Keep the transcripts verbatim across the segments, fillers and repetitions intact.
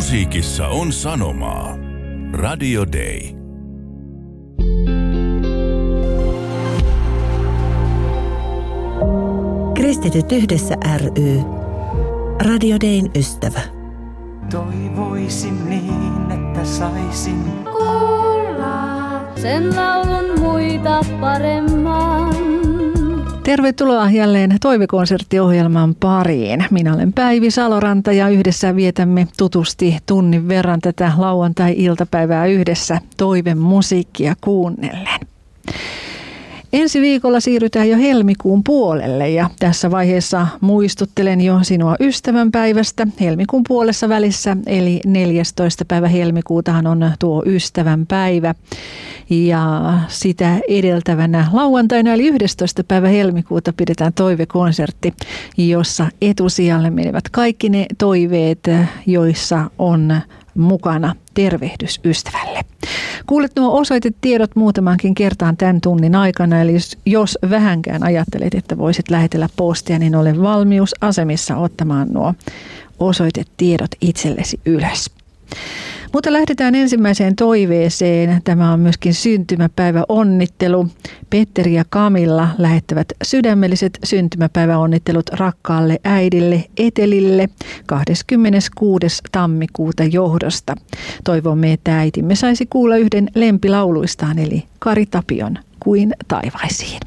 Musiikissa on sanomaa. Radio Day. Kristityt yhdessä ry. Radio Dayn ystävä. Toivoisin niin, että saisin kuulla sen laulun muita paremman. Tervetuloa jälleen Toivekonserttiohjelman pariin. Minä olen Päivi Saloranta ja yhdessä vietämme tutusti tunnin verran tätä lauantai-iltapäivää yhdessä toivemusiikkia kuunnellen. Ensi viikolla siirrytään jo helmikuun puolelle ja tässä vaiheessa muistuttelen jo sinua ystävänpäivästä. Helmikuun puolessa välissä eli neljästoista päivä helmikuutahan on tuo ystävänpäivä. Ja sitä edeltävänä lauantaina eli yhdestoista päivä helmikuuta pidetään toivekonsertti, jossa etusijalle menevät kaikki ne toiveet, joissa on mukana tervehdys ystävälle. Kuulet nuo osoitetiedot muutamankin kertaan tämän tunnin aikana, eli jos vähänkään ajattelet, että voisit lähetellä postia, niin ole valmiusasemissa ottamaan nuo osoitetiedot itsellesi ylös. Mutta lähdetään ensimmäiseen toiveeseen. Tämä on myöskin syntymäpäiväonnittelu. Petteri ja Kamilla lähettävät sydämelliset syntymäpäiväonnittelut rakkaalle äidille Etelille kahdeskymmeneskuudes tammikuuta johdosta. Toivomme, että äitimme saisi kuulla yhden lempilauluistaan eli Kari Tapion Kuin taivaisiin.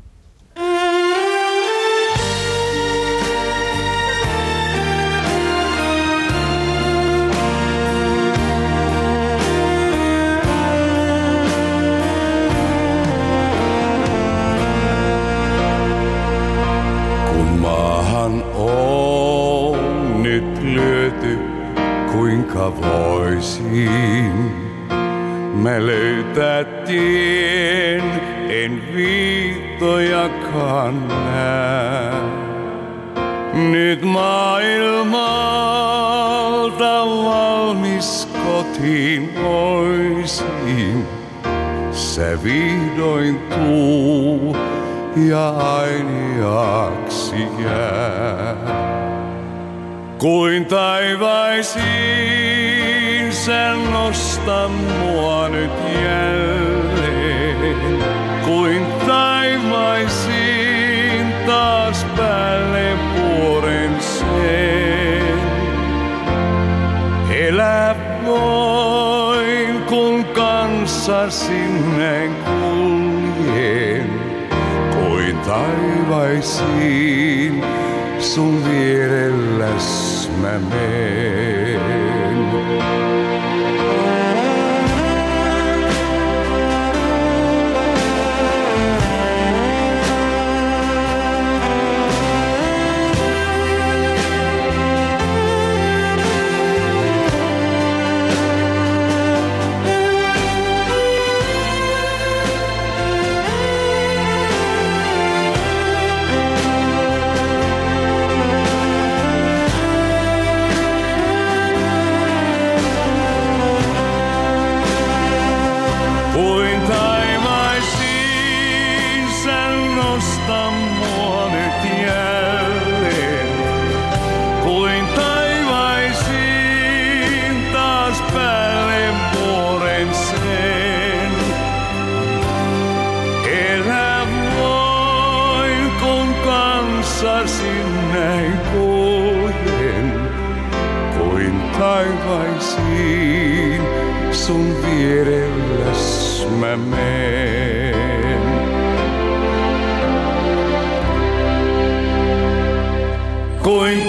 On nyt lyöty, kuinka voisin mä löytää tien, en viittojakaan näe. Nyt maailmalta valmis kotiin voisin, se vihdoin tuu ja ainiaksi jää. Kuin taivaisiin sen nosta mua nyt jälleen. Kuin taivaisiin taas päälle vuoren sen. Elää voin kun kanssasi näin kuljen. Kuin taivaisiin sun vierelläs mä meen. Näin kuljen, kuin taivaisiin sun vierelläs mä meen. Kuin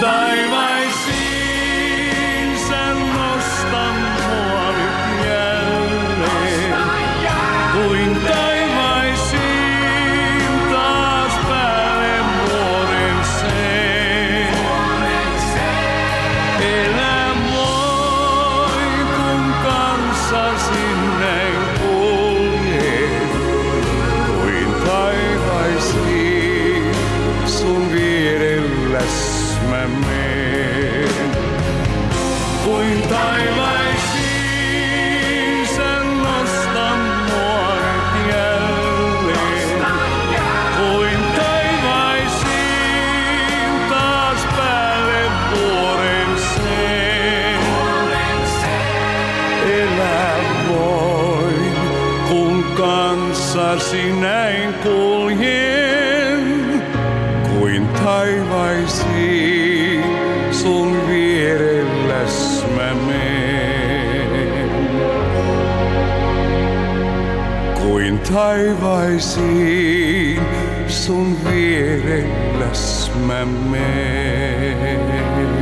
taivaisiin sä nostan mua nyt jälleen. Kuin taivaisiin taas päälle vuoren sen. Elä voi kun kanssasi näin kuljen. Kuin taivaisiin sun vierelläs mä meen. Kuin taivaisiin sä nostan mua nyt jälleen. Kuin taivaisiin taas päälle vuoren sen. kanssasi näin kuljen, kuin taivaisiin sun vierelläs mä menen. Kuin taivaisiin sun vierelläs mä menen.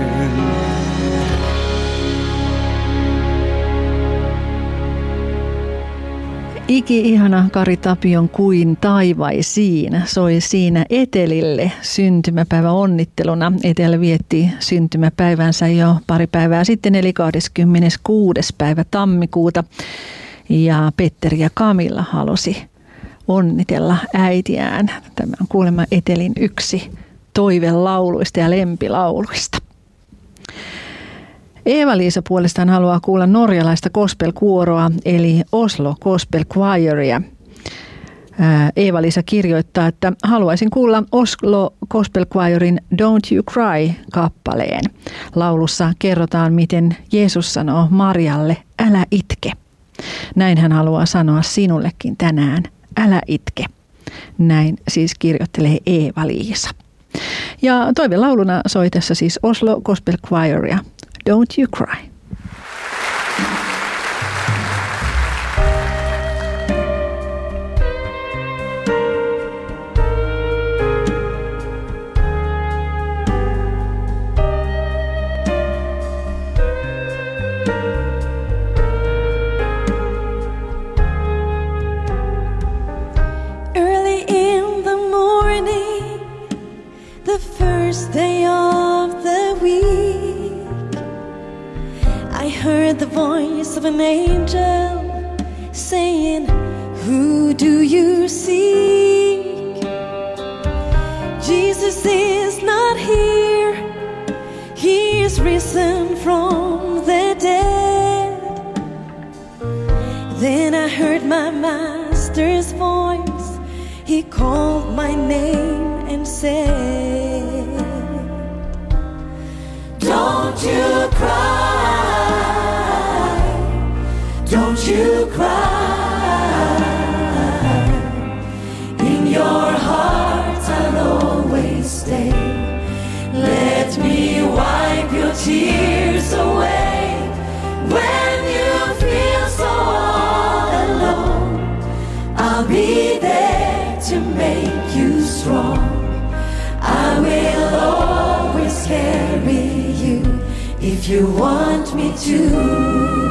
Iki-ihana Kari Tapion Kuin taivaisiin soi siinä Etelille syntymäpäivä onnitteluna. Etelä vietti syntymäpäivänsä jo pari päivää sitten, eli kahdeskymmeneskuudes päivä tammikuuta. Ja Petteri ja Kamilla halusi onnitella äitiään. Tämä on kuulemma Etelin yksi toivelauluista ja lempilauluista. Eeva-Liisa puolestaan haluaa kuulla norjalaista gospel-kuoroa, eli Oslo Gospel Choiria. Eeva-Liisa kirjoittaa, että haluaisin kuulla Oslo Gospel Choirin Don't You Cry-kappaleen. Laulussa kerrotaan, miten Jeesus sanoo Marialle, älä itke. Näin hän haluaa sanoa sinullekin tänään, älä itke. Näin siis kirjoittelee Eeva-Liisa. Ja toivelauluna soi tässä siis Oslo Gospel Choiria. Don't You Cry. Early in the morning, the first day of the week, I heard the voice of an angel saying, who do you seek? Jesus is not here, he is risen from the dead. Then I heard my master's voice, he called my name and said, don't you cry. Don't you cry. In your heart I'll always stay. Let me wipe your tears away. When you feel so all alone, I'll be there to make you strong. I will always carry you if you want me to.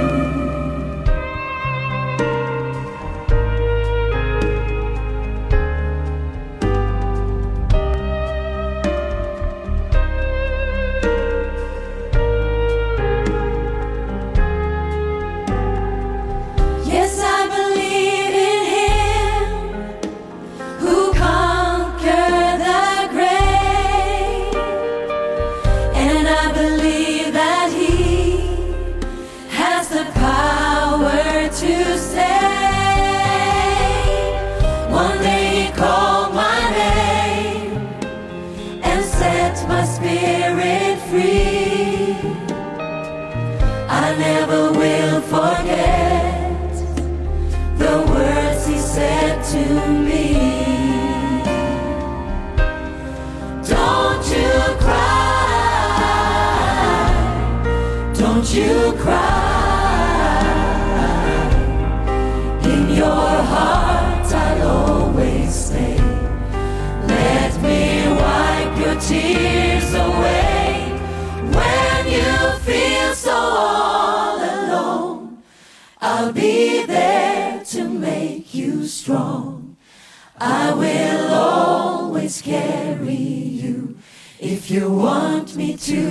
Tears away when you feel so all alone. I'll be there to make you strong. I will always carry you if you want me to.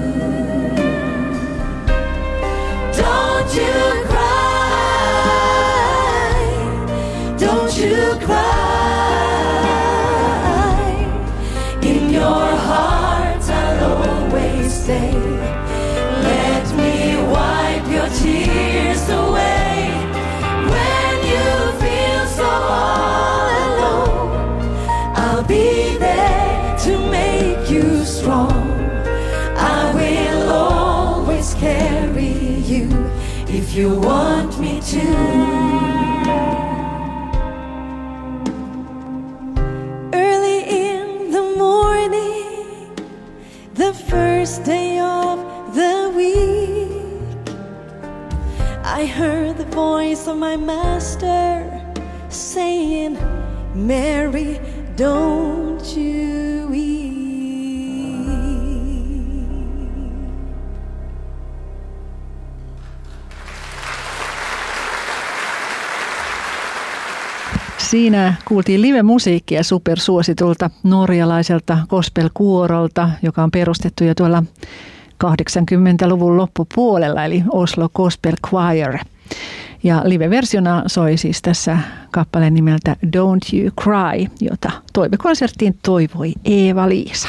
Don't you cry, don't you cry. In your heart I'll always stay. Let me wipe your tears away. When you feel so all alone, I'll be there to make you strong. I will always carry you if you want me to. the first day of the week, I heard the voice of my master saying, Mary, don't you weep. Siinä kuultiin live-musiikkia supersuositulta norjalaiselta gospel-kuorolta, joka on perustettu jo tuolla kahdeksankymmentäluvun loppupuolella, eli Oslo Gospel Choir. Ja live-versiona soi siis tässä kappaleen nimeltä Don't You Cry, jota toivekonserttiin toivoi Eeva-Liisa.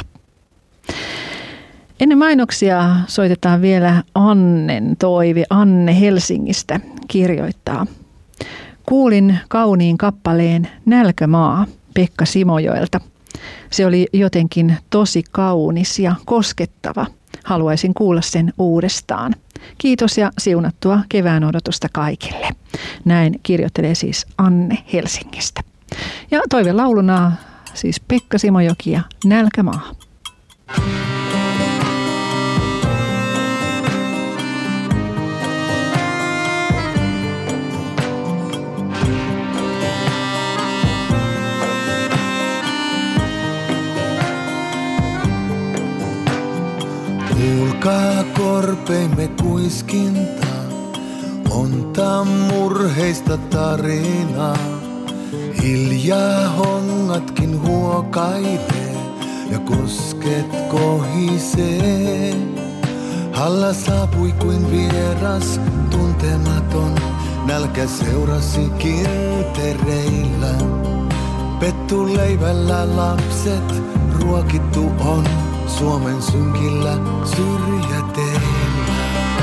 Ennen mainoksia soitetaan vielä Annen toive. Anne Helsingistä kirjoittaa. Kuulin kauniin kappaleen Nälkämaa Pekka Simojoelta. Se oli jotenkin tosi kaunis ja koskettava. Haluaisin kuulla sen uudestaan. Kiitos ja siunattua kevään odotusta kaikille. Näin kirjoittelee siis Anne Helsingistä. Ja toivelauluna siis Pekka Simojoki ja Nälkämaa. Kuulkaa korpeimme kuiskinta, monta murheista tarinaa. Hiljaa hongatkin huokailee ja kosket kohisee. Halla saapui kuin vieras tuntematon, nälkä seurasi kintereillä. Pettuleivällä lapset ruokittu on Suomen synkillä syrjäteillä.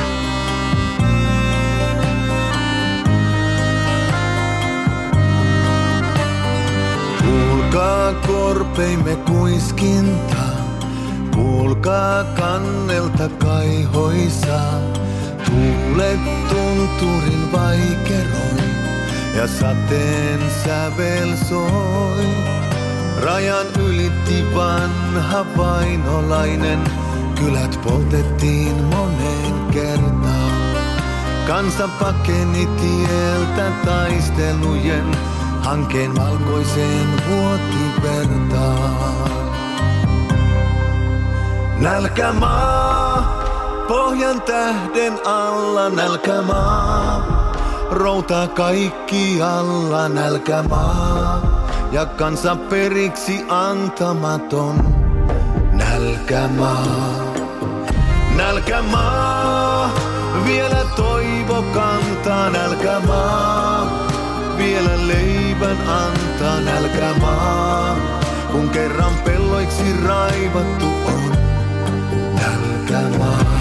Kuulkaa korpeimme kuiskintaa, kuulkaa kannelta kaihoisaa. Tuulet tunturin vaikeroi ja sateen sävel soi. Rajan ylitti vanha vainolainen, kylät poltettiin moneen kertaan. Kansa pakeni tieltä taistelujen, hankeen valkoiseen vuotivertaan. Nälkämaa, pohjan tähden alla nälkämaa. Routaa kaikki alla nälkämaa. Ja kansa periksi antamaton nälkämaa. Nälkämaa, vielä toivo kantaa nälkämaa. Vielä leivän antaa nälkämaa. Kun kerran pelloiksi raivattu on nälkämaa.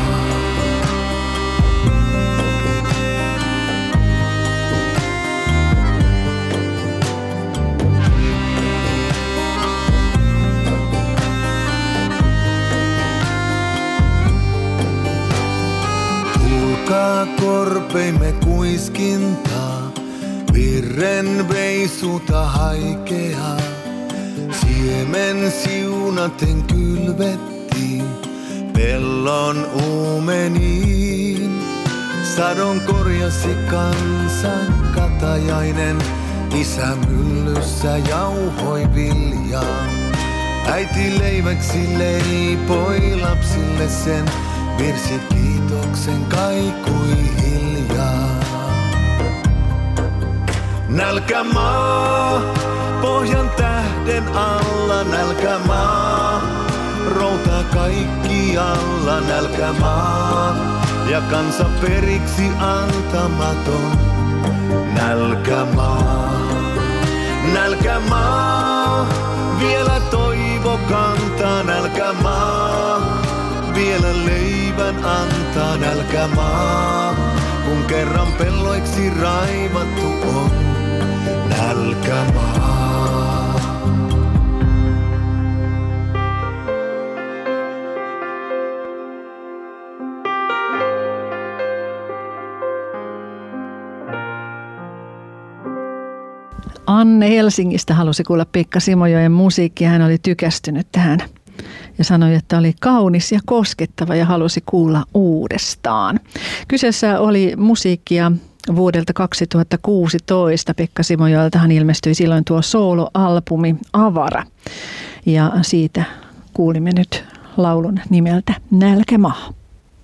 Kuulkaa korpeimme kuiskintaa, virren veisuta haikeaa. Siemen siunaten kylvettiin pellon uumeniin. Sadon korjasi kansa katajainen, isä myllyssä jauhoi viljaa. Äiti leiväksi leipoi lapsille sen, virsi kiitoksen kaikui hiljaa. Nälkämaa, pohjan tähden alla nälkämaa. Routaa kaikki alla nälkämaa. Ja kansa periksi antamaton nälkämaa. Nälkämaa, vielä toivo kantaa nälkämaa. Vielä leivän antaa nälkämaa. Kun kerran pelloiksi raivattu on nälkämaa. Anne Helsingistä halusi kuulla Pekka Simojoen musiikkia. Hän oli tykästynyt tähän. ja sanoi, että oli kaunis ja koskettava ja halusi kuulla uudestaan. Kyseessä oli musiikkia vuodelta kaksituhattakuusitoista. Pekka Simojoeltahan ilmestyi silloin tuo sooloalbumi Avara ja siitä kuulimme nyt laulun nimeltä Nälkämaa.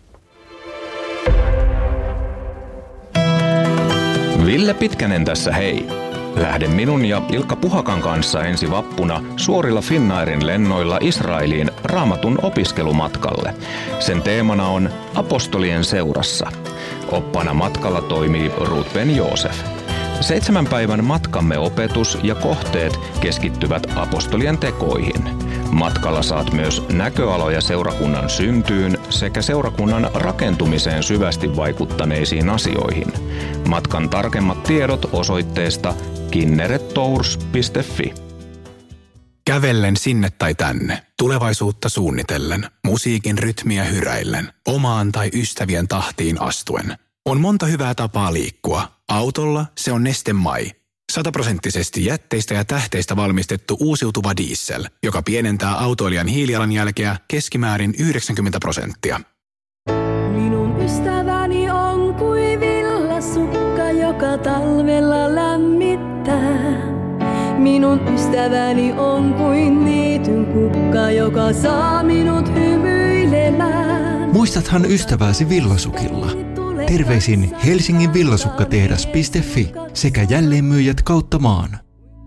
Ville Pitkänen tässä hei. Lähden minun ja Ilkka Puhakan kanssa ensi vappuna suorilla Finnairin lennoilla Israeliin Raamatun opiskelumatkalle. Sen teemana on Apostolien seurassa. Oppana matkalla toimii Ruth Ben Joosef. Seitsemän päivän matkamme opetus ja kohteet keskittyvät apostolien tekoihin. Matkalla saat myös näköaloja seurakunnan syntyyn sekä seurakunnan rakentumiseen syvästi vaikuttaneisiin asioihin. Matkan tarkemmat tiedot osoitteesta kinneretours piste fi. Kävellen sinne tai tänne, tulevaisuutta suunnitellen, musiikin rytmiä hyräillen, omaan tai ystävien tahtiin astuen. On monta hyvää tapaa liikkua. Autolla se on Neste MY. Sataprosenttisesti jätteistä ja tähteistä valmistettu uusiutuva diesel, joka pienentää autoilijan hiilijalanjälkeä keskimäärin yhdeksänkymmentä prosenttia. Minun ystäväni on kuin villasukka, joka talvella lämmittää. Minun ystäväni on kuin niityn kukka, joka saa minut hymyilemään. Muistathan ystäväsi villasukilla. Terveisin Helsingin villasukkatehdas piste fi sekä jälleenmyyjät kautta maan.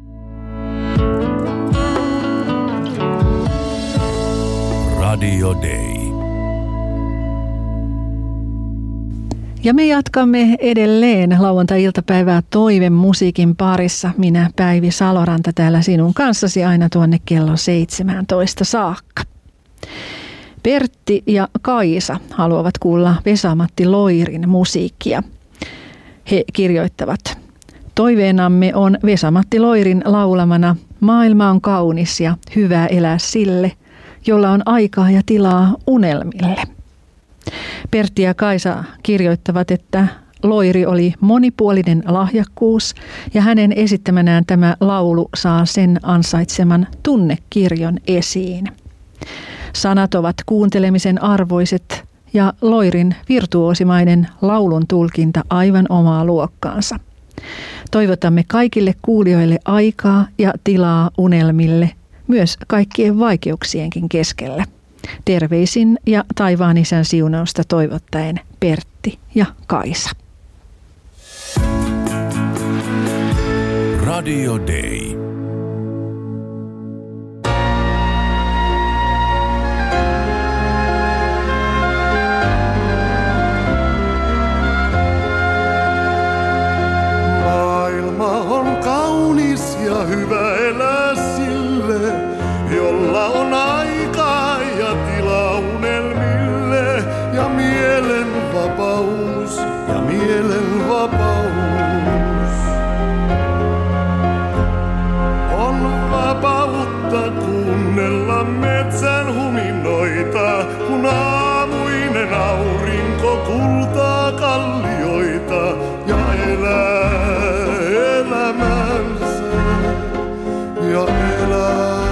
Radio Day. Ja me jatkamme edelleen lauantai-iltapäivää toivemusiikin parissa. Minä Päivi Saloranta täällä sinun kanssasi aina tuonne kello seitsemäntoista saakka. Pertti ja Kaisa haluavat kuulla Vesa-Matti Loirin musiikkia. He kirjoittavat: toiveenamme on Vesa-Matti Loirin laulamana Maailma on kaunis ja hyvä elää sille, jolla on aikaa ja tilaa unelmille. Pertti ja Kaisa kirjoittavat, että Loiri oli monipuolinen lahjakkuus ja hänen esittämänään tämä laulu saa sen ansaitseman tunnekirjon esiin. Sanat ovat kuuntelemisen arvoiset ja Loirin virtuoosimainen laulun tulkinta aivan omaa luokkaansa. Toivotamme kaikille kuulijoille aikaa ja tilaa unelmille, myös kaikkien vaikeuksienkin keskellä. Terveisin ja taivaan isän siunausta toivottaen Pertti ja Kaisa. Radio Day. Maailma on kaunis ja hyvä elää sille, jolla on aikaa ja tilaa unelmille ja mielen vapaus ja mielen vapaus. On vapautta kuunnella metsän huminoita, kun aamuinen aurinko kultaa kallioita ja elää elämänsä ja elää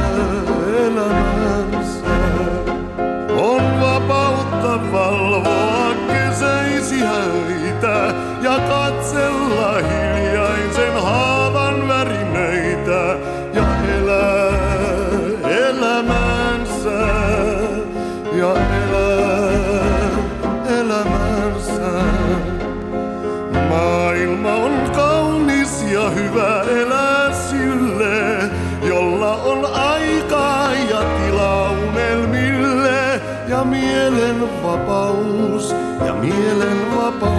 elämänsä. On vapautta valvoa kesäisiä öitä ja katsella hiljaisen haavan värinöitä ja elää elämänsä ja elää elämänsä. Maailma on kaunis ja hyvä elää sille, jolla on aikaa ja tilaa unelmille ja mielen vapaus ja mielen vapaus.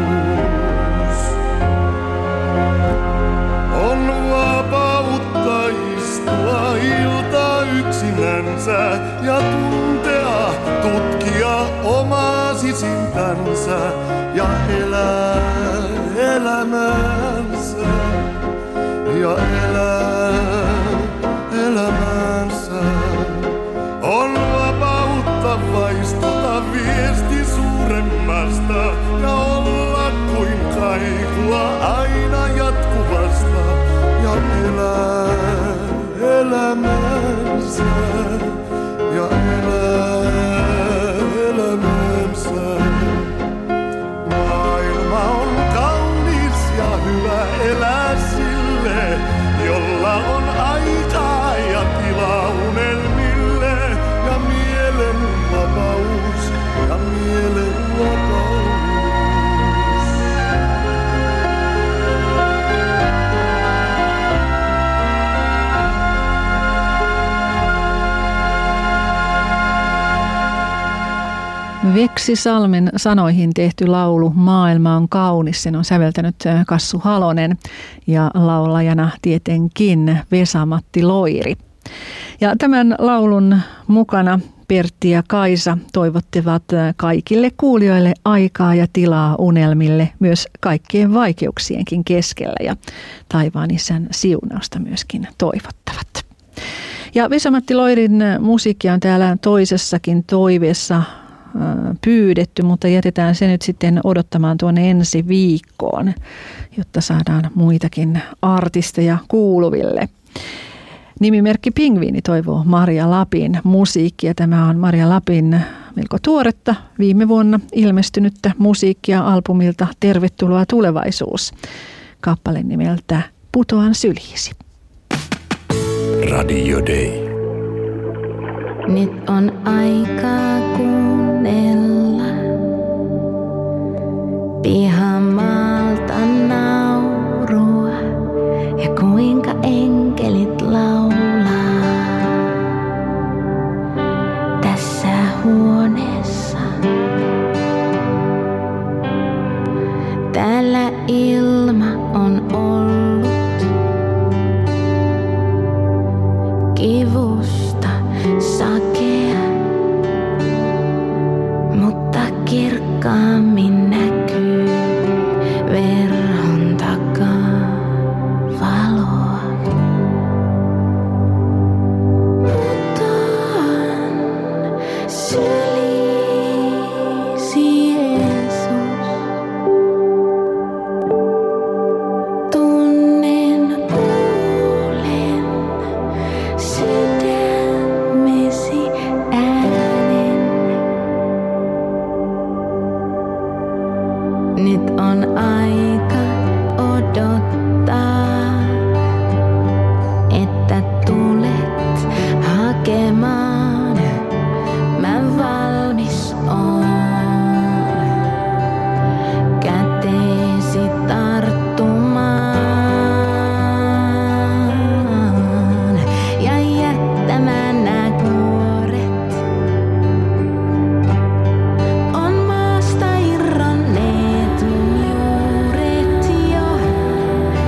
On vapautta istua iltaa yksinänsä ja tuntea, tutkia omaa sisintänsä ja elää elämänsä ja elää elämänsä. On vapautta vaistota viesti suuremmasta ja olla kuin kaikua aina jatkuvasta ja elää elämänsä ja elää elämänsä. Maailma on kaunis ja hyvä elää sille, jolla on aikaa ja tilaa unelmille ja mielen vapaus ja mielen vapaus. Veksi-Salmen sanoihin tehty laulu Maailma on kaunis. Sen on säveltänyt Kassu Halonen ja laulajana tietenkin Vesa-Matti Loiri. Ja tämän laulun mukana Pertti ja Kaisa toivottivat kaikille kuulijoille aikaa ja tilaa unelmille myös kaikkien vaikeuksienkin keskellä ja taivaan isän siunausta myöskin toivottavat. Ja Vesa-Matti Loirin musiikkia on täällä toisessakin toiveessa pyydetty, mutta jätetään se nyt sitten odottamaan tuonne ensi viikkoon, jotta saadaan muitakin artisteja kuuluville. Nimimerkki Pingviini toivoo Maria Lapin musiikkia. Tämä on Maria Lapin melko tuoretta, viime vuonna ilmestynyttä musiikkia albumilta Tervetuloa tulevaisuus. Kappale nimeltä Putoan syliisi. Radio Day. Nyt on aikaa kuunnella pihamaalta naurua ja kuinka enkelit laulaa tässä huoneessa. Täällä ilma on ollut kivusta sakea, mutta kirkkaammin näkyy verhon takaa valoa. Putoan syliisi Jeesus. Tunnen, kuulen sydämesi äänen. Nyt on aika odottaa, että tulet hakemaan. Mä valmis oon käteesi tarttumaan ja jättämään nää kuoret. On maasta irronneet juuret jo.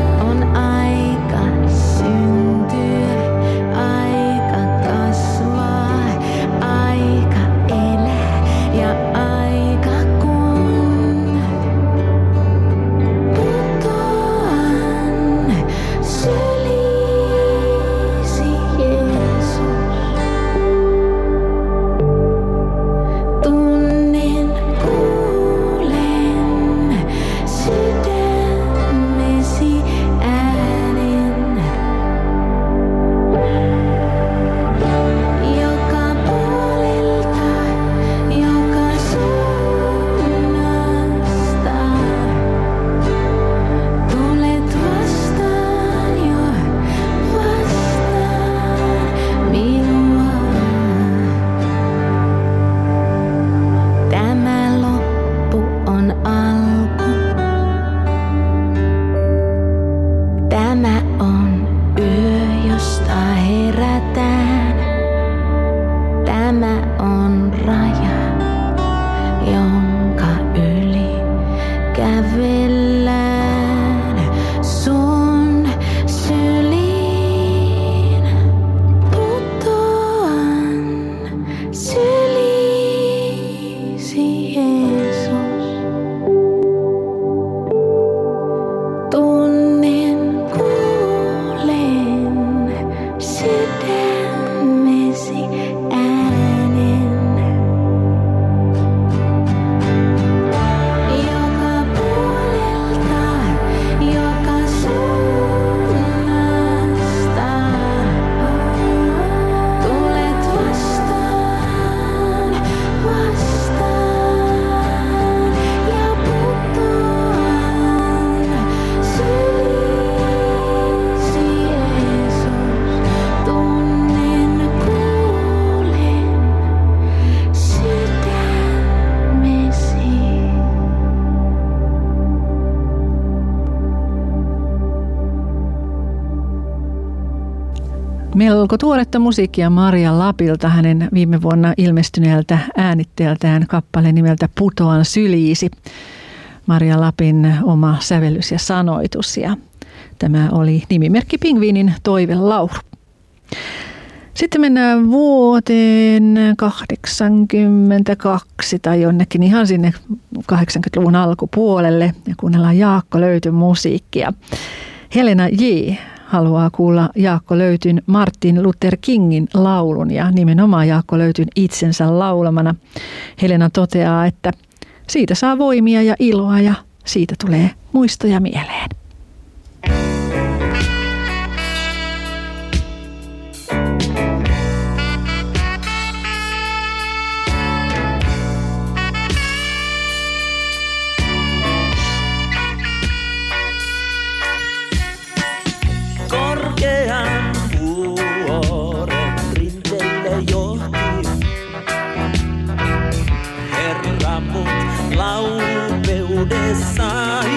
Melko tuoretta musiikkia Maria Lapilta, hänen viime vuonna ilmestyneeltä äänitteeltään kappale nimeltä Putoan syliisi. Maria Lapin oma sävellys ja sanoitus, ja tämä oli nimimerkki Pingviinin toivelaulu. Sitten mennään vuoteen kahdeksankymmentäkaksi tai jonnekin ihan sinne kahdeksankymmentäluvun alkupuolelle ja kuunnellaan Jaakko Löytyn musiikkia. Helena J. haluaa kuulla Jaakko Löytyn Martin Luther Kingin laulun ja nimenomaan Jaakko Löytyn itsensä laulamana. Helena toteaa, että siitä saa voimia ja iloa ja siitä tulee muistoja mieleen. Korkean vuoren rinteelle johti Herra mut laupeudessaan.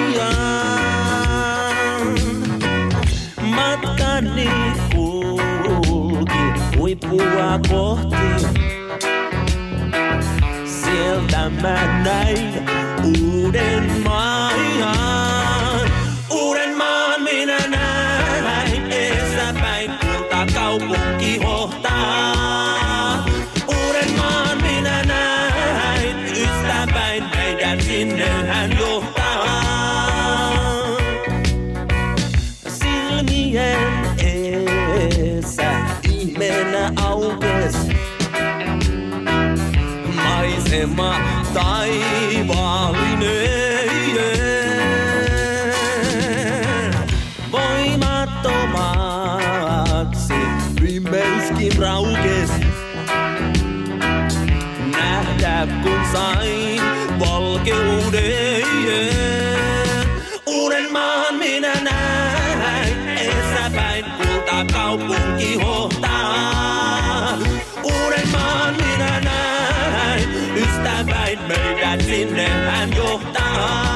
Matkani kulki huippua kohti. Sieltä mä näin uuden maan. Uuden maan minä näin. Eessäpäin kultakaupunki hohtaa. Uuden maan minä näin. Ystäpäin meidän sinne hän johtaa. Silmien eessä ihmeenä aukes. Maisema taivaallinen. Voimattomaksi viimeiskin raukes. Nähdä kun sain valkeuden. Uuden maan minä näin. Eessäpäin kultakaupunki hohtaa. Uuden maan minä näin. Ystäväin meidät sinne hän johtaa.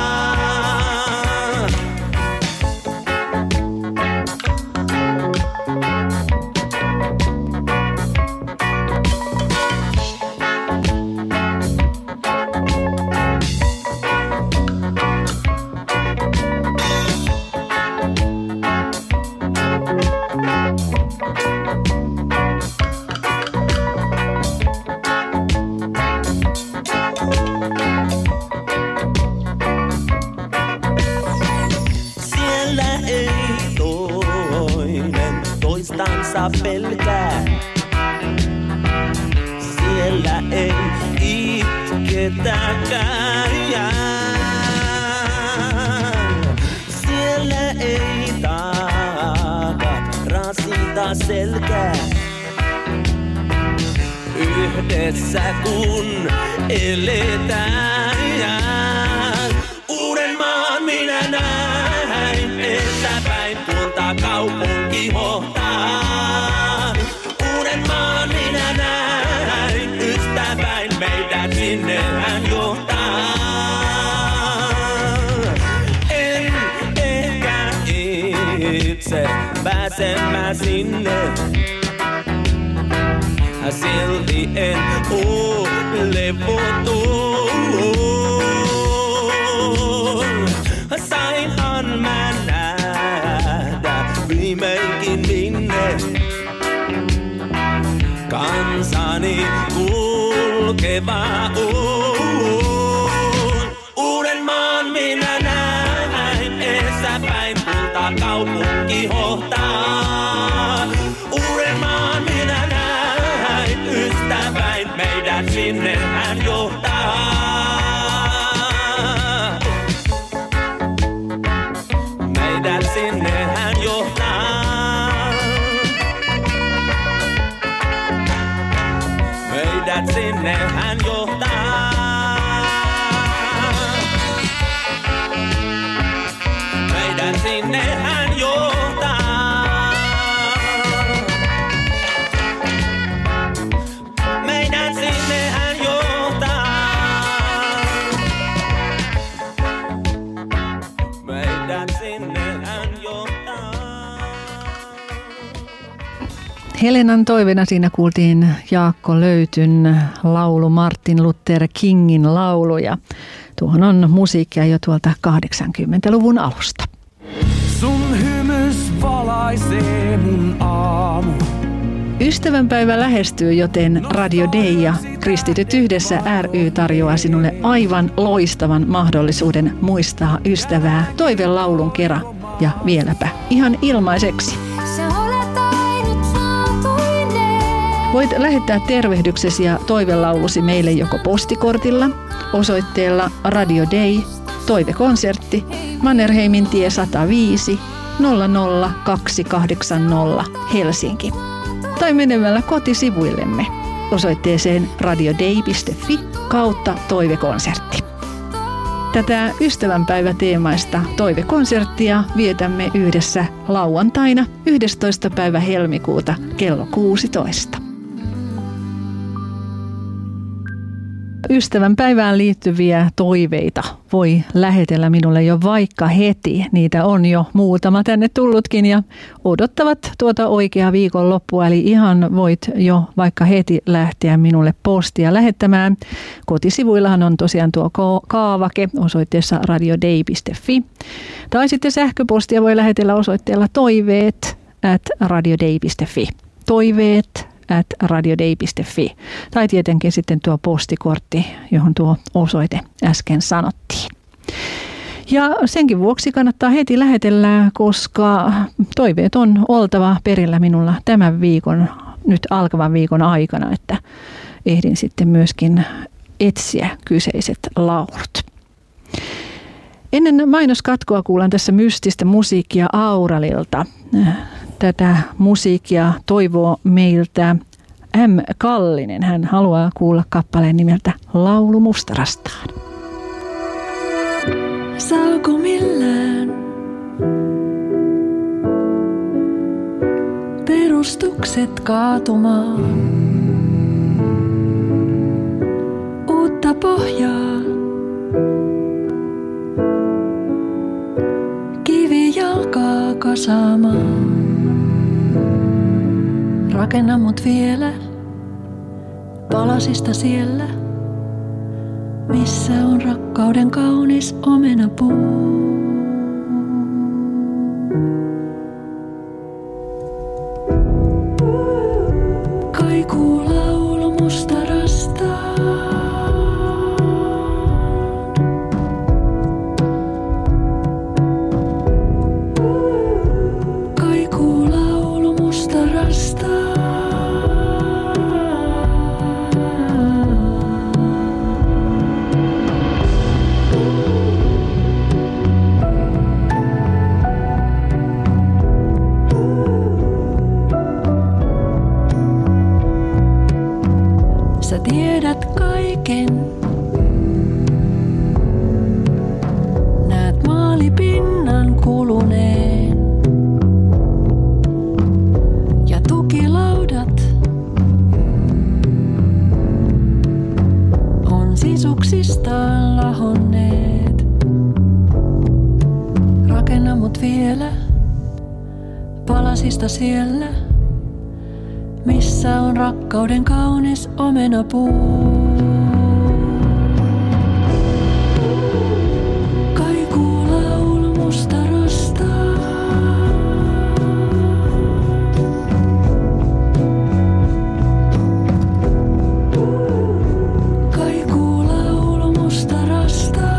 Pelkää. Siellä ei itketäkään. Siellä ei taakat rasita selkää. Yhdessä kun eletään. Uuden maan minä näin. Eessäpäin kultakaupunki hohtaa. Uuden maan minä näin. Ystäväin meidät sinne hän johtaa. En ehkä itse pääse mä sinne. Silti en oo levoton. Sainhan mä nähdä viimeinkin minne kansani kulkeva on. Uuden maan minä näin. Eessäpäin kultakaupunki hohtaa. Uuden maan minä näin. Ystäväin meidät sinne hän johtaa. Meidät sinne hän johtaa. Meidät sinne hän johtaa. Meidät sinne hän johtaa. Meidät sinne hän johtaa. Meidät sinne hän johtaa. Helenan toiveena siinä kuultiin Jaakko Löytyn laulu, Martin Luther Kingin laulu, ja tuohon on musiikkia jo tuolta kahdeksankymmentäluvun alusta. Sun hymys valaisee mun aamu. Ystävänpäivä lähestyy, joten Radio Day ja Kristityt yhdessä ry tarjoaa sinulle aivan loistavan mahdollisuuden muistaa ystävää toivelaulun kera ja vieläpä ihan ilmaiseksi. Voit lähettää tervehdyksesi ja toivelaulusi meille joko postikortilla osoitteella Radio Day, toivekonsertti, Mannerheimin tie sata viisi nolla nolla kaksi kahdeksan nolla Helsinki. Tai menemällä kotisivuillemme osoitteeseen radioday piste fi kautta toivekonsertti. Tätä ystävänpäiväteemaista toivekonserttia vietämme yhdessä lauantaina yhdestoista päivä helmikuuta kello kuusitoista. Ystävänpäivään liittyviä toiveita voi lähetellä minulle jo vaikka heti. Niitä on jo muutama tänne tullutkin ja odottavat tuota oikeaa viikonloppua. Eli ihan voit jo vaikka heti lähteä minulle postia lähettämään. Kotisivuillahan on tosiaan tuo kaavake osoitteessa radioday piste fi. Tai sitten sähköpostia voi lähetellä osoitteella toiveet at radioday piste fi. Toiveet at radioday piste fi. Tai tietenkin sitten tuo postikortti, johon tuo osoite äsken sanottiin. Ja senkin vuoksi kannattaa heti lähetellä, koska toiveet on oltava perillä minulla tämän viikon, nyt alkavan viikon aikana, että ehdin sitten myöskin etsiä kyseiset laulut. Ennen mainoskatkoa kuulan tässä mystistä musiikkia Auralilta. Tätä musiikkia toivoo meiltä M. Kallinen. Hän haluaa kuulla kappaleen nimeltä Laulu mustarastaan. Saako millään perustukset kaatumaan? Uutta pohjaa kivijalkaa kasaamaan. Rakenna mut vielä palasista siellä, missä on rakkauden kaunis omenapuu. Kaikuu laulu mustarastaan. Kaikuu laulu mustarastaan. Sä tiedät kaiken. Näet maalipinnan kuluneen. Ja tukilaudat on sisuksistaan lahonneet. Rakenna mut vielä palasista siellä, missä on rakkauden kaunis omenapuu. Kaikuu laulu mustarastaan. Kaikuu laulu mustarastaan.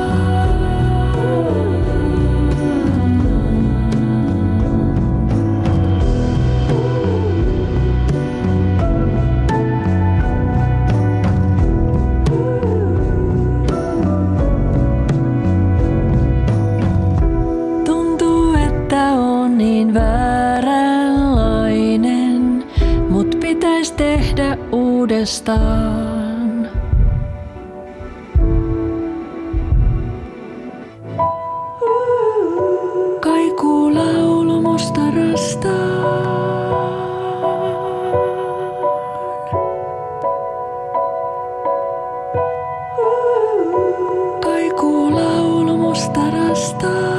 Vääränlainen, mut pitäis tehdä uudestaan. Kaikuu laulu mustarastaan. Kaikuu laulu mustarastaan.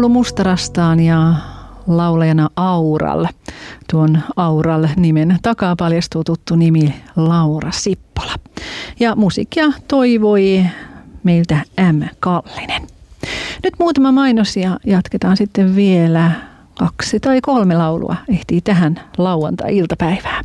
Laulu Mustarastaan ja laulajana Aural. Tuon Aural nimen takaa paljastuu tuttu nimi Laura Sippola. Ja musiikkia toivoi meiltä M. Kallinen. Nyt muutama mainos ja jatketaan sitten vielä kaksi tai kolme laulua. Ehtii tähän lauantai-iltapäivään.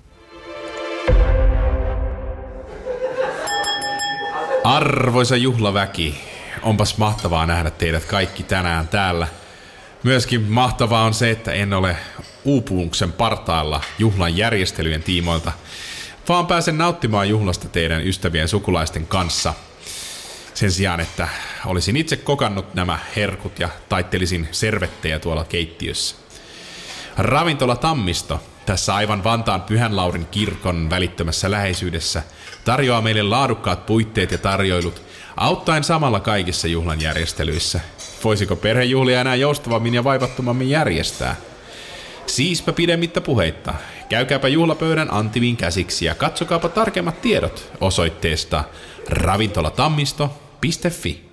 Arvoisa juhlaväki, onpas mahtavaa nähdä teidät kaikki tänään täällä. Myöskin mahtavaa on se, että en ole uupumuksen partaalla juhlan järjestelyjen tiimoilta, vaan pääsen nauttimaan juhlasta teidän ystävien sukulaisten kanssa. Sen sijaan, että olisin itse kokannut nämä herkut ja taittelisin servettejä tuolla keittiössä. Ravintola Tammisto, tässä aivan Vantaan Pyhän Laurin kirkon välittömässä läheisyydessä, tarjoaa meille laadukkaat puitteet ja tarjoilut, auttaen samalla kaikissa juhlan järjestelyissä. Voisiko perhejuhlia enää joustavammin ja vaivattomammin järjestää? Siispä pidemmittä puheitta. Käykääpä juhlapöydän antiviin käsiksi ja katsokaapa tarkemmat tiedot osoitteesta ravintolatammisto piste fi.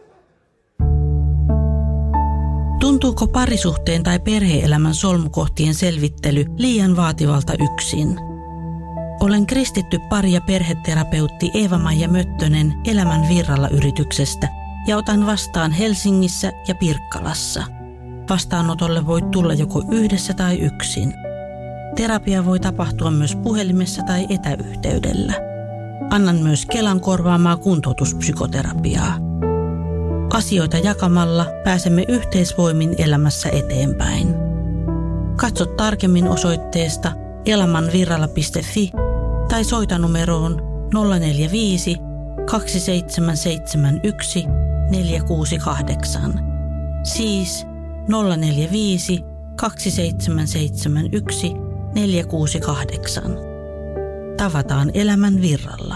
Tuntuuko parisuhteen tai perhe-elämän solmukohtien selvittely liian vaativalta yksin? Olen kristitty pari- ja perheterapeutti Eeva-Maija Möttönen Elämän virralla -yrityksestä ja otan vastaan Helsingissä ja Pirkkalassa. Vastaanotolle voi tulla joko yhdessä tai yksin. Terapia voi tapahtua myös puhelimessa tai etäyhteydellä. Annan myös Kelan korvaamaa kuntoutuspsykoterapiaa. Asioita jakamalla pääsemme yhteisvoimin elämässä eteenpäin. Katso tarkemmin osoitteesta elämänvirralla piste fi tai soita numeroon nolla neljä viisi kaksi seitsemän seitsemän yksi neljä kuusi kahdeksan. Siis nolla neljä viisi kaksi seitsemän seitsemän yksi neljä kuusi kahdeksan. Tavataan elämän virralla.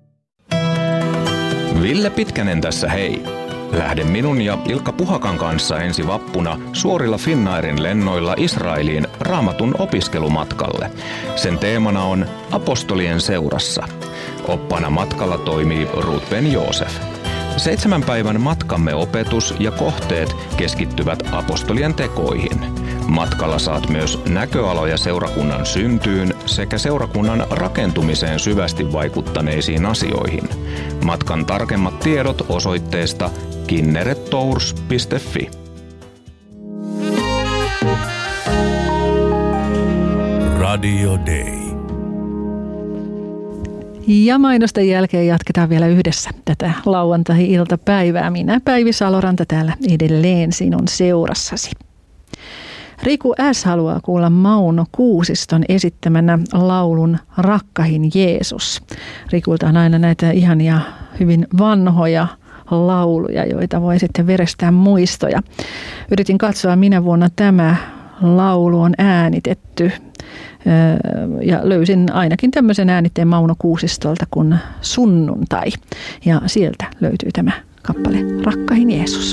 Ville Pitkänen tässä hei. Lähden minun ja Ilkka Puhakan kanssa ensi vappuna suorilla Finnairin lennoilla Israeliin Raamatun opiskelumatkalle. Sen teemana on Apostolien seurassa. Oppana matkalla toimii Ruth Ben Joosef. Seitsemän päivän matkamme opetus ja kohteet keskittyvät apostolien tekoihin. Matkalla saat myös näköaloja seurakunnan syntyyn sekä seurakunnan rakentumiseen syvästi vaikuttaneisiin asioihin. Matkan tarkemmat tiedot osoitteesta kinneretours piste fi. Radio Day. Ja mainosten jälkeen jatketaan vielä yhdessä tätä lauantai-iltapäivää. Minä Päivi Saloranta täällä edelleen sinun seurassasi. Riku S. haluaa kuulla Mauno Kuusiston esittämänä laulun Rakkahin Jeesus. Rikulta on aina näitä ihania, hyvin vanhoja lauluja, joita voi sitten verestää muistoja. Yritin katsoa, minä vuonna tämä laulu on äänitetty. Ja löysin ainakin tämmöisen äänitteen Mauno Kuusistolta kuin Sunnuntai. Ja sieltä löytyy tämä kappale Rakkahin Jeesus.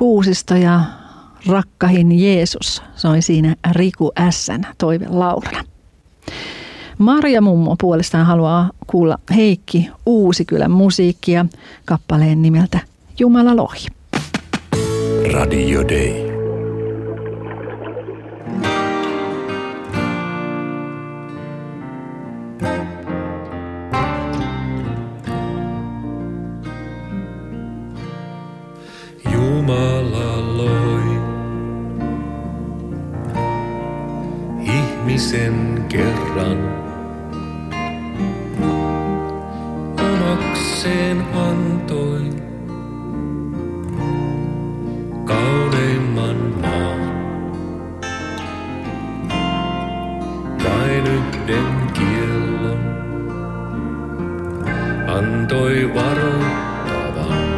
Kuusisto ja Rakkahin Jeesus soi siinä Riku Ässän toivelauluna. Marja Mummo puolestaan haluaa kuulla Heikki Uusikylän musiikkia kappaleen nimeltä Jumala lohi. Radio Day. Jumala loi ihmisen kerran, omakseen antoi kauneimman maan. Vain yhden kiellon antoi varoittavan.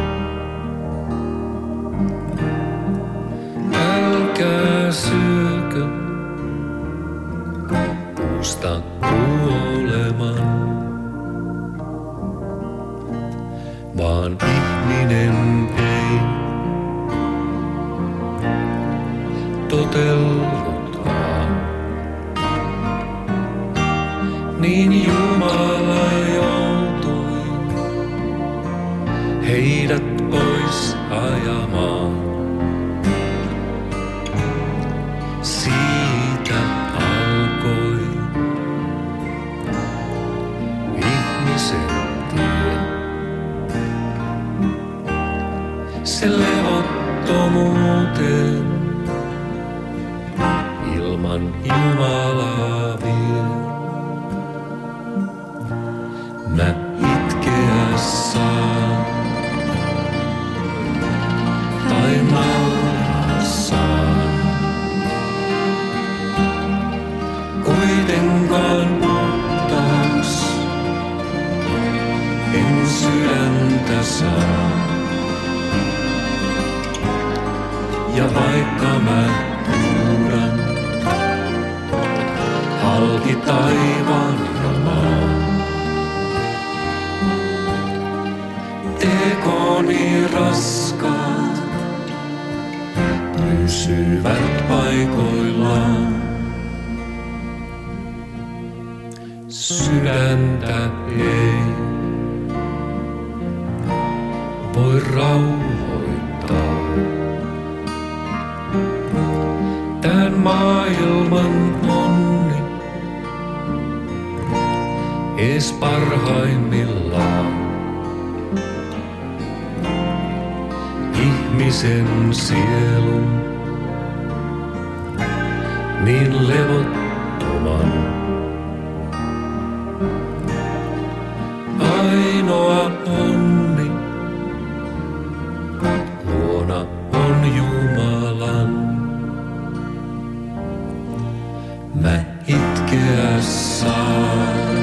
Älkää syökö puusta kuoleman, vaan ihminen ei totellutkaan. Niin Jumala joutui heidät pois ajamaan. Siitä alkoi ihmisen tie. Se levottomuuteen ilman Jumalaa vie. Mä itkeä saan tai nauraa saan. Kuitenkaan puhtaaksi en sydäntä saa. Ja vaikka mä huudan halki taivaan ja maan, tekoni raskaat pysyvät paikoillaan. Sydäntä ei voi rauhoittaa. Tän maailman onni ees parhaimmillaan. Ihmisen sielun niin levottoman. Ainoa onni luona on Jumalan. Mä itkeä saan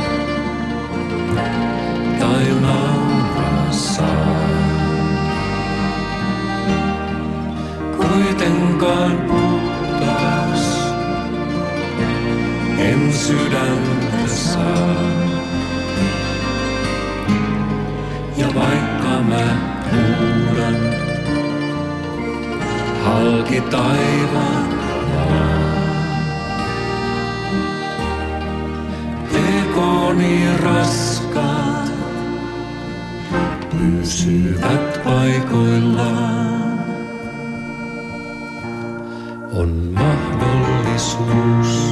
tai nauraa saan. Kuitenkaan puhtaas en sydäntä saa. Ja vaikka mä huudan halki taivaan maan, tekoni raskaat pysyvät paikoillaan. On mahdollisuus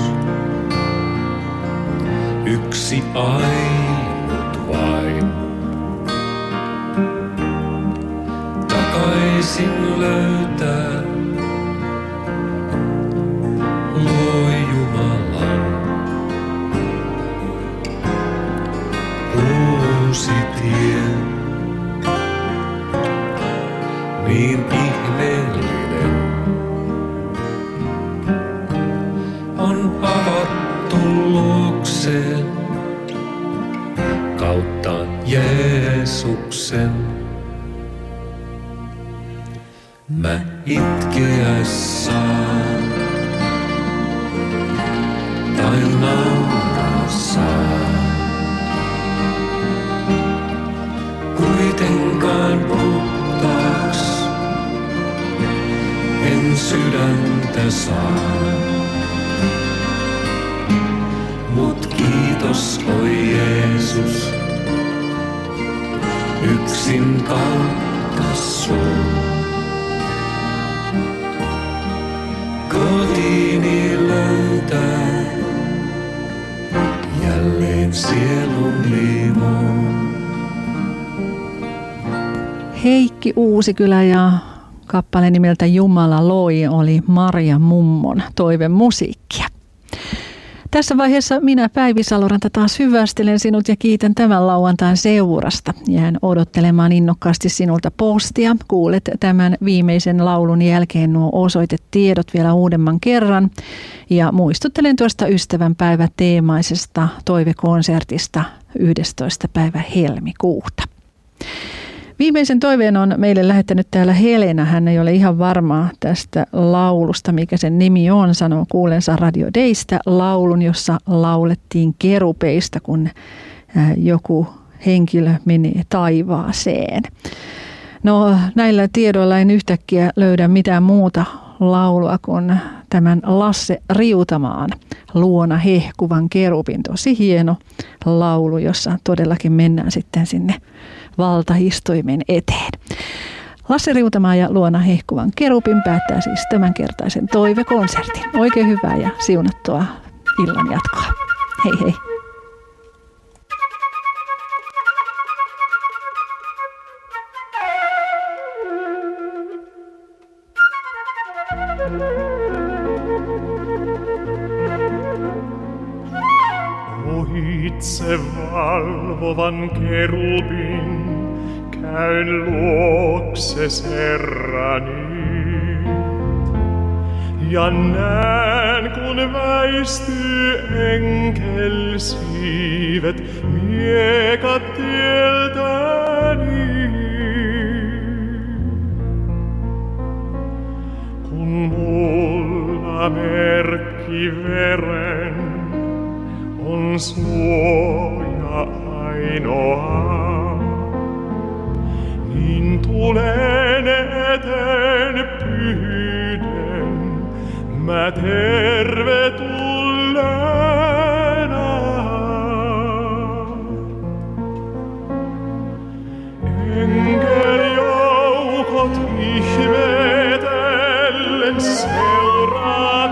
yksi ainut vain. Takaisin löytää luo Jumalan. Uusi tie, niin ihmeellinen, on avattu luokseen kautta Jeesuksen. Mä itkeä saan tai nauraa saan. Kuitenkaan puhtaaks sydäntä saa. Mut kiitos, oi Jeesus, yksin kautta sun. Kotiini löytää jälleen sielun liimoon. Heikki Uusikylä ja kappale nimeltä Jumala loi oli Marja Mummon toivemusiikkia. Tässä vaiheessa minä, Päivi Saloranta, taas hyvästelen sinut ja kiitän tämän lauantain seurasta. Jään odottelemaan innokkaasti sinulta postia. Kuulet tämän viimeisen laulun jälkeen nuo osoitetiedot vielä uudemman kerran. Ja muistuttelen tuosta ystävänpäivä teemaisesta toivekonsertista yhdestoista päivä helmikuuta. Viimeisen toiveen on meille lähettänyt täällä Helena. Hän ei ole ihan varmaa tästä laulusta, mikä sen nimi on. Sanoo kuulensa Radio Daystä laulun, jossa laulettiin kerupeista, kun joku henkilö menee taivaaseen. No, näillä tiedoilla en yhtäkkiä löydä mitään muuta laulua kuin tämän Lasse Riutamaan Luona hehkuvan kerupin. Tosi hieno laulu, jossa todellakin mennään sitten sinne valtaistuimen eteen. Lasse Riutamaa ja Luona hehkuvan kerupin päättää siis tämänkertaisen toivekonsertin. Oikein hyvää ja siunattua illan jatkoa. Hei hei. Ohitse valvovan kerubin käyn luokses Herrani. Ja näen, kun väistyy enkelsiivet miekat tieltäni. Kun mulla merkki veren on suoja ainoa, niin tulen eteen pyhden mä tervetulleena. Enkeljoukot ihmetellen seuraa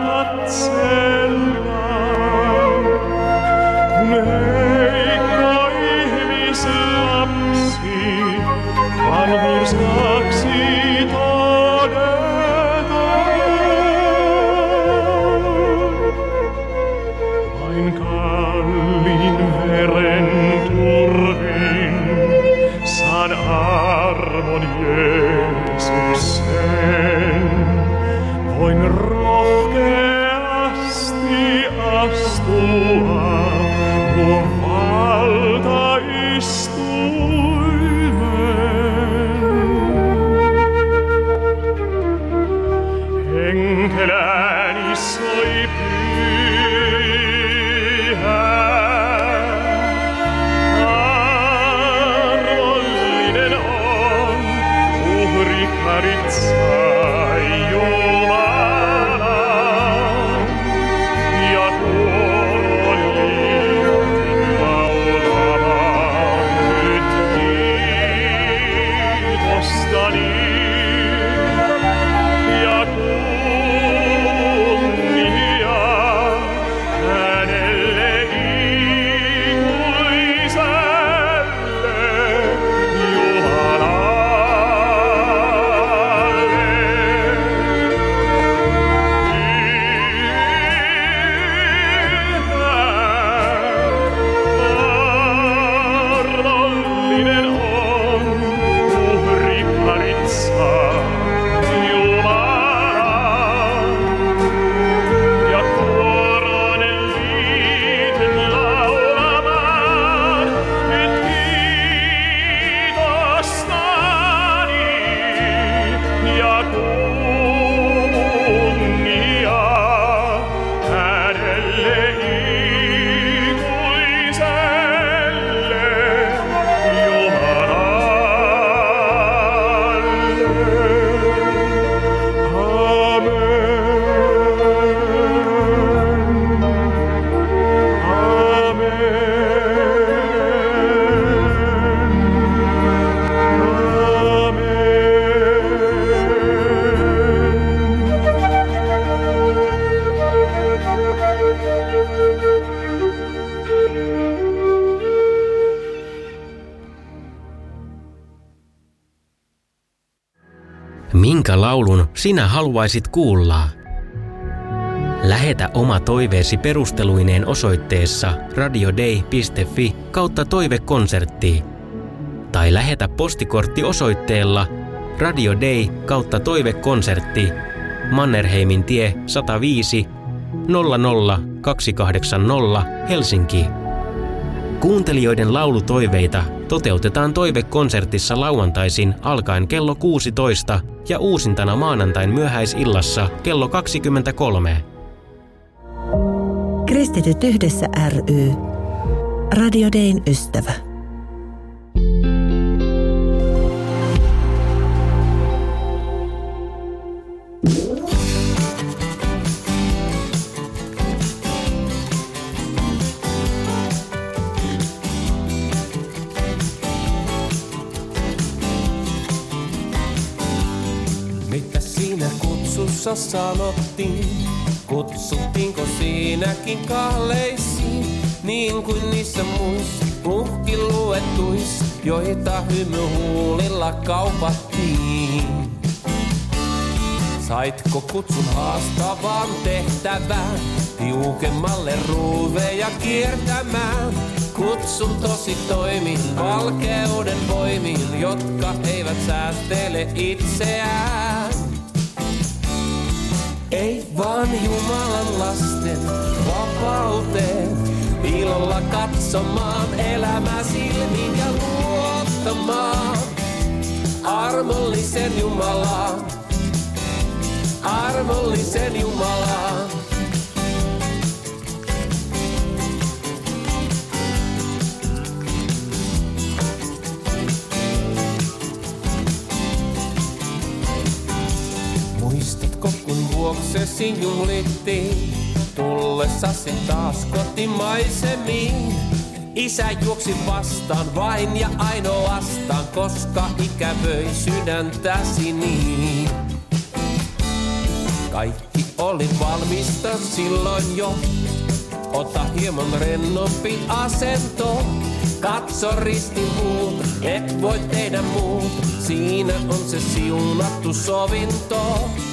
katsellaan, kun heikko ihmislapsi vanhurskaksi todetaan. Vain kalliin veren turvin saan armon Jeesuksen. Voin rohkeasti astua nuo valtaistuimen. Henkeläni soi pyhä, armollinen on uhrikaritsa Jumala. Ja tuon liutin laulamaan nyt kiitostani. Ja kunnia hänelle ikuiselle Jumalalle. Minkä laulun sinä haluaisit kuulla? Lähetä oma toiveesi perusteluineen osoitteessa radiodei piste fi kautta toivekonsertti. Tai lähetä postikortti osoitteella radiodei kautta toivekonsertti Mannerheimin tie sata viisi nolla nolla kaksi kahdeksan nolla Helsinki. Kuuntelijoiden laulutoiveita toteutetaan toivekonsertissa lauantaisin alkaen kello kuusitoista ja uusintana maanantain myöhäisillassa kello kaksikymmentäkolme. Kristityt yhdessä ry. Radio Dayn ystävä. Mitä siinä kutsussa sanottiin? Kutsuttiinko siinäkin kahleisiin, niin kuin niissä muissa puhki luettuis, joita hymyhuulilla kaupattiin? Saitko kutsun haastavaan tehtävään, tiukemmalle ruuveja kiertämään? Kutsun tosi toimiin, valkeuden voimiin, jotka eivät säästele itseään. Ei vaan Jumalan lasten vapauteen, ilolla katsomaan elämää silmiin ja luottamaan armollisen Jumalaan, armollisen Jumalaan. Muistatko, kun vuoksesi juhlittiin, tullessasi taas kotimaisemiin? Isä juoksi vastaan vain ja ainoastaan, koska ikävöi sydäntäsi niin. Kaikki oli valmista silloin jo, ota hieman rennompi asento. Katso ristin muut, et voi tehdä muut, siinä on se siunattu sovinto.